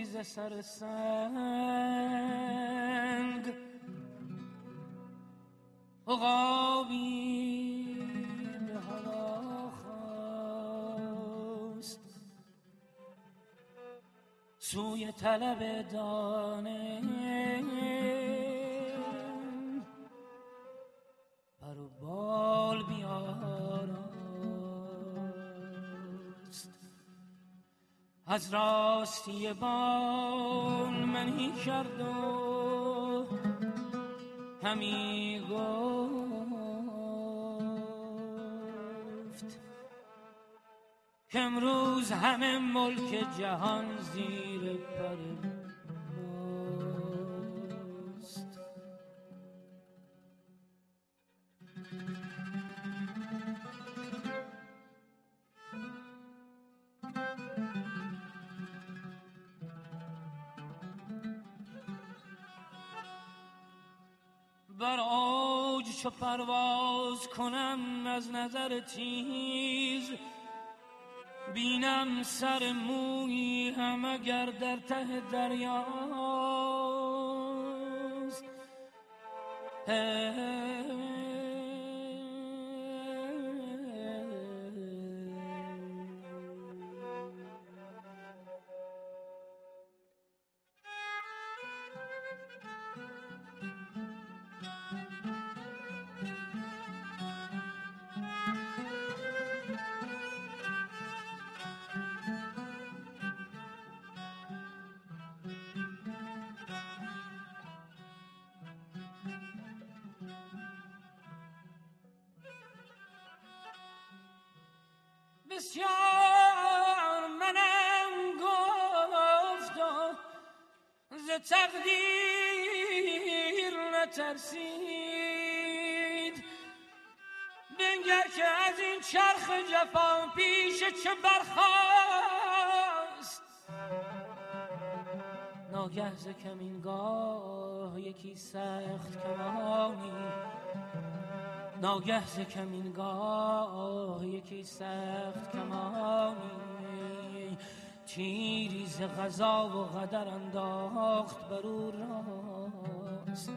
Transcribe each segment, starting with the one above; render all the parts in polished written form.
ز سر سنگ عقابی به هوا خواست سوی طلب دانه پر و بال بیاراست از راستی بال منهی کرد و همی گفت که امروز همه ملک جهان زیر پر ماست. بر اوج چو پرواز کنم از نظر تیز بینم سر مویی هم اگر در ته دریاست. بسیار منم گفت و ز تقدیر نترسید بنگر که از این چرخ جفا پیش چه برخاست. ناگه ز کمینگاه یکی سخت کمانی ناگه ز کمینگاه یکی سخت کمانی تیری ز قضا و قدر انداخت بر او راست.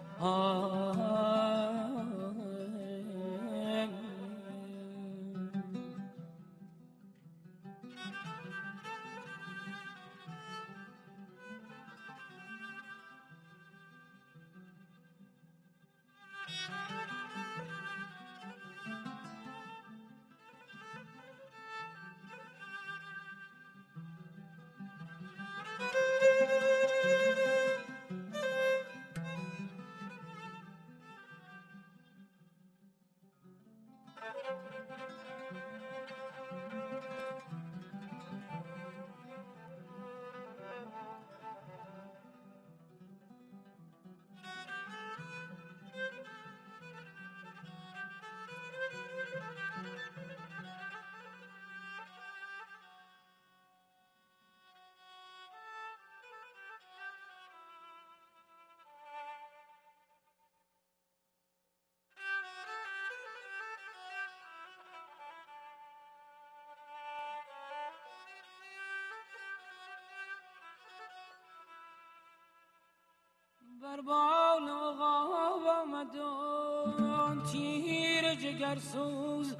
بر بال عقاب آمد آن تیر جگرسوز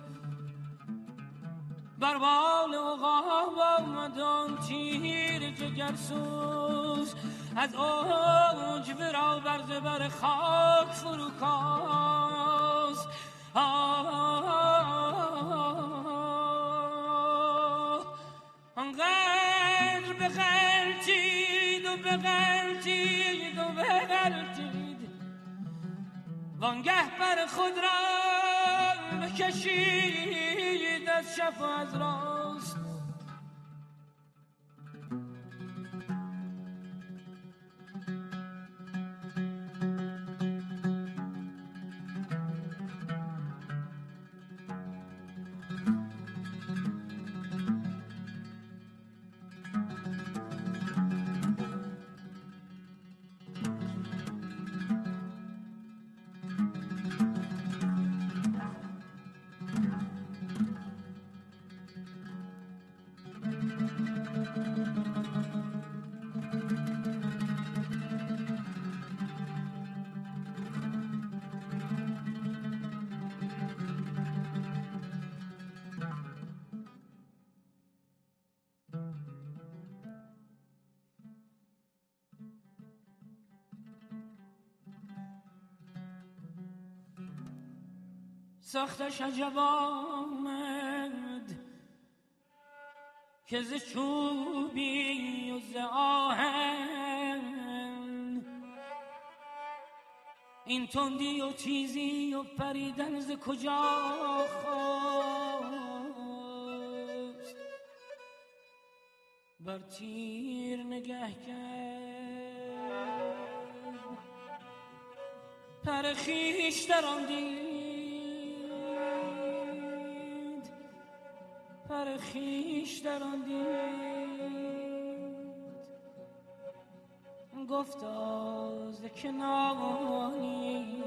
بر بال عقاب آمد آن تیر جگرسوز از اوج برآورد بر خاک فروکاست. آنقدر بغلطید و بغلطید و بغلطید وانگه پر خود را بکشید از چپ و از راست. سختش عجب آمد که ز چوبی و ز آهن این تندی و تیزی و پریدن ز کجا خواست بر تیر نگه کرد پر خویش دراندید پر خویش دراندید گفتا ز کنانی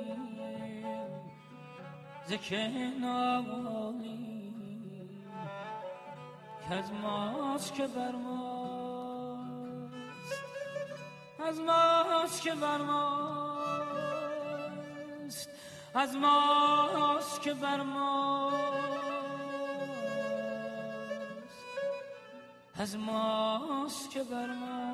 ز کنانی که از ماست که بر ماست از ماست که بر ماست از ماست که بر ماست از ماست که بر ماست